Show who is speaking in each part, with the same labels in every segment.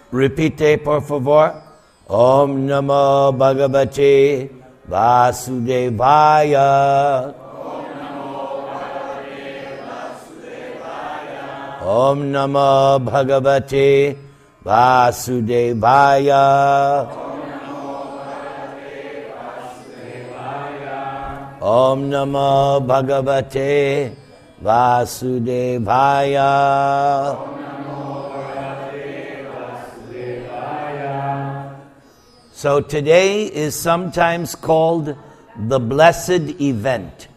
Speaker 1: Repite, por favor. Om Namo Bhagavate Vasudevaya. Om Namo Bhagavate Vasudevaya. Om Namo Bhagavate Vasudevaya. So today is sometimes called the blessed event.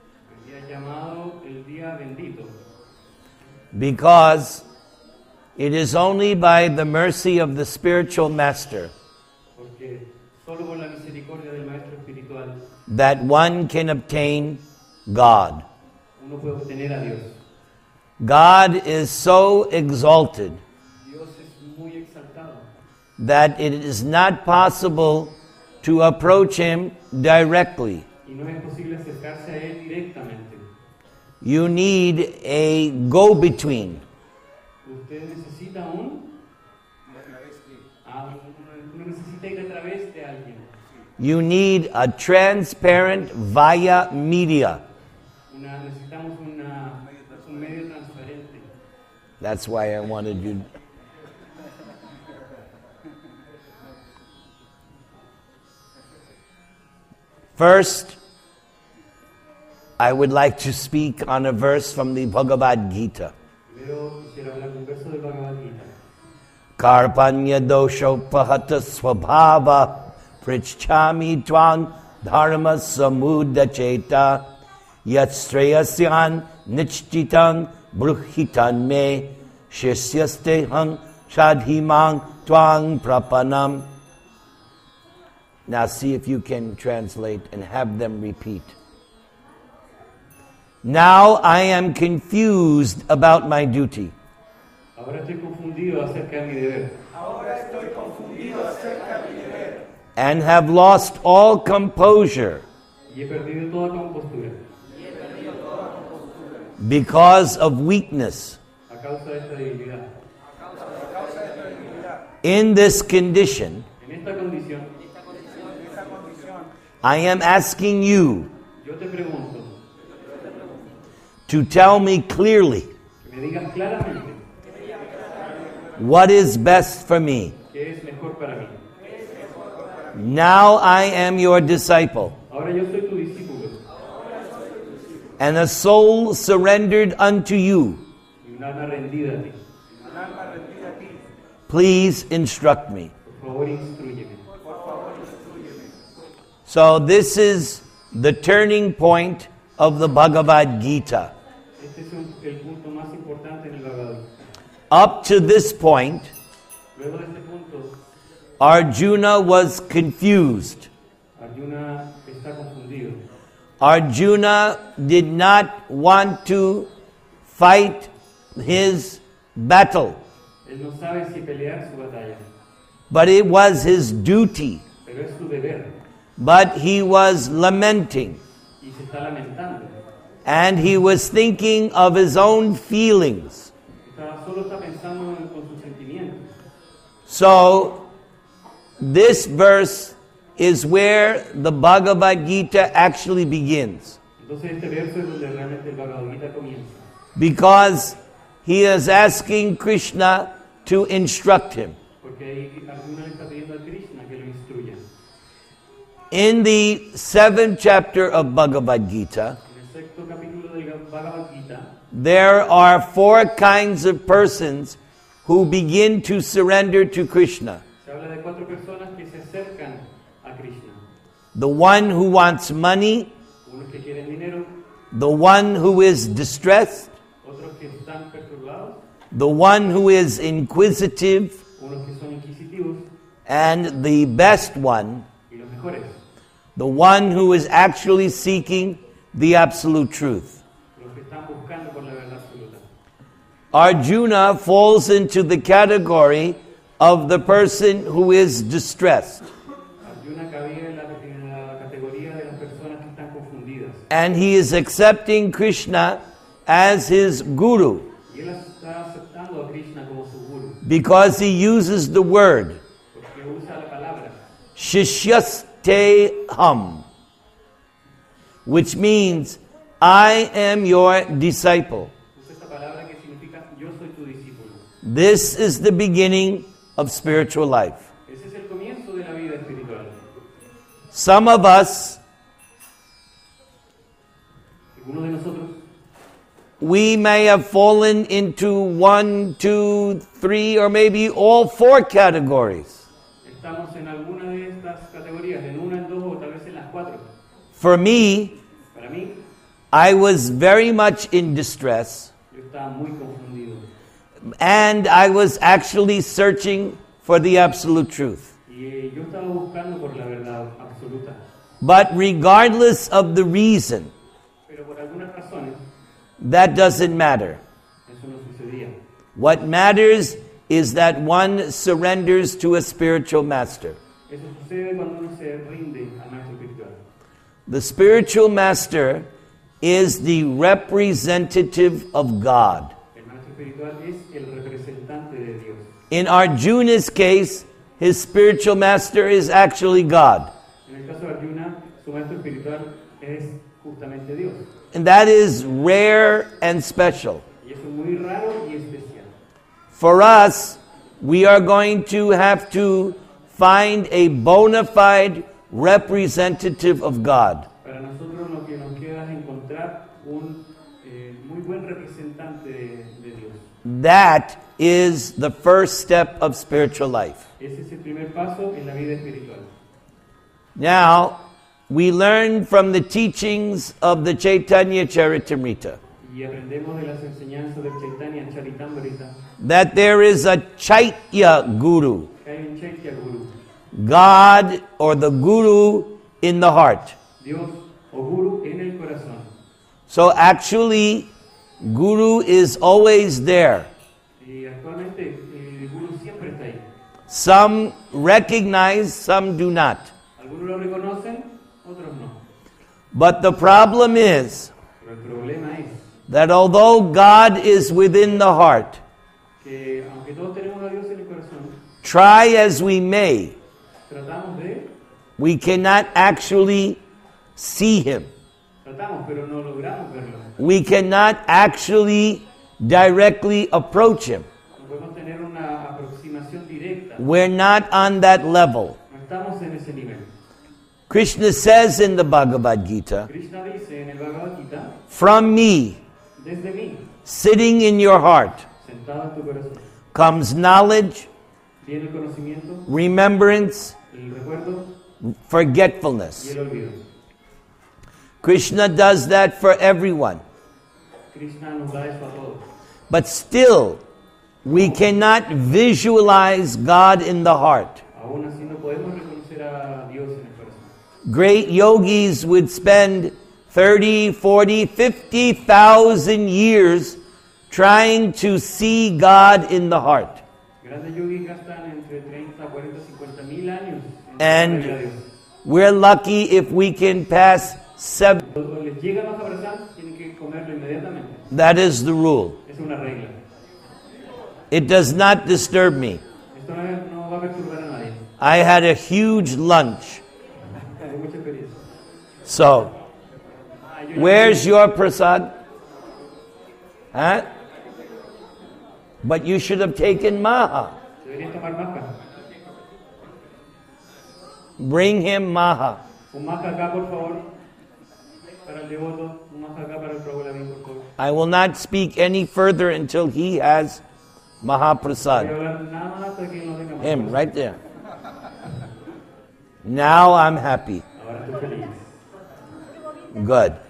Speaker 1: Because it is only by the mercy of the spiritual master that one can obtain God. God is so exalted that it is not possible to approach Him directly. You need a go-between. You need a transparent via media. That's why I wanted you. First, I would like to speak on a verse from the Bhagavad Gita. Karpanya dosho pahata swabhava prichchami tvang dharma samudacheta yatstrayasyan nichchitang bruhitan me shishyastehang shadhimang tvang prapanam. Now see if you can translate and have them repeat. Now I am confused about my duty. And have lost all composure because of weakness. In this condition, I am asking you to tell me clearly what is best for me. Now I am your disciple and a soul surrendered unto you. Please instruct me. So this is the turning point of the Bhagavad Gita. Up to this point, Arjuna was confused. Arjuna did not want to fight his battle, but it was his duty. But he was lamenting, and he was thinking of his own feelings. So, this verse is where the Bhagavad Gita actually begins. Because he is asking Krishna to instruct him. In the 7th chapter of Bhagavad Gita, there are 4 kinds of persons who begin to surrender to Krishna. The one who wants money, the one who is distressed, the one who is inquisitive, and the best one, the one who is actually seeking the absolute truth. Arjuna falls into the category of the person who is distressed. And he is accepting Krishna as his guru.
Speaker 2: Krishna como su guru,
Speaker 1: because he uses the word
Speaker 2: porque usa la palabra
Speaker 1: Shishyasteham, which means I am your disciple.
Speaker 2: usa esta palabra que significa yo soy tu discípulo.
Speaker 1: This is the beginning of spiritual life.
Speaker 2: Ese es el comienzo de la vida espiritual.
Speaker 1: Some of us,
Speaker 2: Algunos de nosotros
Speaker 1: we may have fallen into 1, 2, 3, or maybe all 4 categories.
Speaker 2: estamos en alguna de estas categorías, en una, en dos o tal vez en las 4.
Speaker 1: For me,
Speaker 2: Para mí,
Speaker 1: I was very much in distress,
Speaker 2: yo estaba muy confundido
Speaker 1: and I was actually searching for the absolute truth.
Speaker 2: y yo estaba buscando por la verdad absoluta,
Speaker 1: But regardless of the reason,
Speaker 2: pero por algunas razones
Speaker 1: that doesn't matter.
Speaker 2: eso no sucedía.
Speaker 1: What matters is that one surrenders to a spiritual master.
Speaker 2: Eso sucede cuando uno se rinde al maestro espiritual.
Speaker 1: The spiritual master is the representative of God.
Speaker 2: El maestro espiritual es el representante de Dios.
Speaker 1: In Arjuna's case, his spiritual master is actually God.
Speaker 2: En el caso de Arjuna, su maestro espiritual es justamente Dios.
Speaker 1: And that is rare and special.
Speaker 2: Y eso es muy raro y especial.
Speaker 1: For us, we are going to have to find a bona fide representative of God.
Speaker 2: Para nosotros lo que nos queda es encontrar un muy buen representante de Dios.
Speaker 1: That is the first step of spiritual life.
Speaker 2: Ese es el primer paso en la vida espiritual.
Speaker 1: Now, we learn from the teachings of the Chaitanya Charitamrita
Speaker 2: Y aprendemos de las enseñanzas del Chaitanya Charitamrita
Speaker 1: that there is a Chaitya Guru,
Speaker 2: que hay un Chaitya Guru,
Speaker 1: God or the Guru in the heart.
Speaker 2: Dios o Guru en el corazón.
Speaker 1: So actually, Guru is always there.
Speaker 2: Y actualmente el Guru siempre está ahí.
Speaker 1: Some recognize, some do not.
Speaker 2: Algunos lo reconocen, otros no.
Speaker 1: But the problem is
Speaker 2: Pero el problema es
Speaker 1: that although God is within the heart,
Speaker 2: que aunque todos tenemos a Dios en el corazón,
Speaker 1: try as we may,
Speaker 2: tratamos de,
Speaker 1: we cannot actually see Him.
Speaker 2: tratamos, pero no logramos verlo.
Speaker 1: We cannot actually directly approach Him.
Speaker 2: No podemos tener una aproximación directa.
Speaker 1: We're not on that level.
Speaker 2: No estamos en ese nivel.
Speaker 1: Krishna says in the Bhagavad Gita,
Speaker 2: Krishna dice en el Bhagavad Gita,
Speaker 1: from me,
Speaker 2: desde mí,
Speaker 1: sitting in your heart,
Speaker 2: sentado en tu corazón,
Speaker 1: comes knowledge,
Speaker 2: viene el conocimiento,
Speaker 1: remembrance,
Speaker 2: el recuerdo y
Speaker 1: forgetfulness.
Speaker 2: el olvido.
Speaker 1: Krishna does that for everyone.
Speaker 2: Krishna nos da eso a todos.
Speaker 1: But still, we cannot visualize God in the heart.
Speaker 2: Aún así no podemos reconocer a Dios en el corazón.
Speaker 1: Great yogis would spend 30, 40, 50,000 years trying to see God in the heart.
Speaker 2: Grandes yogis gastan entre 30, 40, 50 mil años en
Speaker 1: And
Speaker 2: ver a Dios.
Speaker 1: we're lucky if we can pass 7.
Speaker 2: Cuando les llega más a abrazar, tienen que comerlo inmediatamente.
Speaker 1: That is the rule.
Speaker 2: Es una regla.
Speaker 1: It does not disturb me.
Speaker 2: Esto no va a perturbar a nadie.
Speaker 1: I had a huge lunch.
Speaker 2: Tengo mucha experiencia.
Speaker 1: So, where's your prasad? Huh? But you should have taken Maha.
Speaker 2: Deberías tomar maca.
Speaker 1: Bring him Maha.
Speaker 2: Un maca acá, por favor. Para el devoto. Un maca acá para el Prabhu Lavín, por favor.
Speaker 1: I will not speak any further until he has
Speaker 2: No voy a
Speaker 1: Mahaprasad.
Speaker 2: hablar nada más hasta que no tenga más.
Speaker 1: Him, right there. Now I'm happy.
Speaker 2: Ahora estoy feliz.
Speaker 1: Good.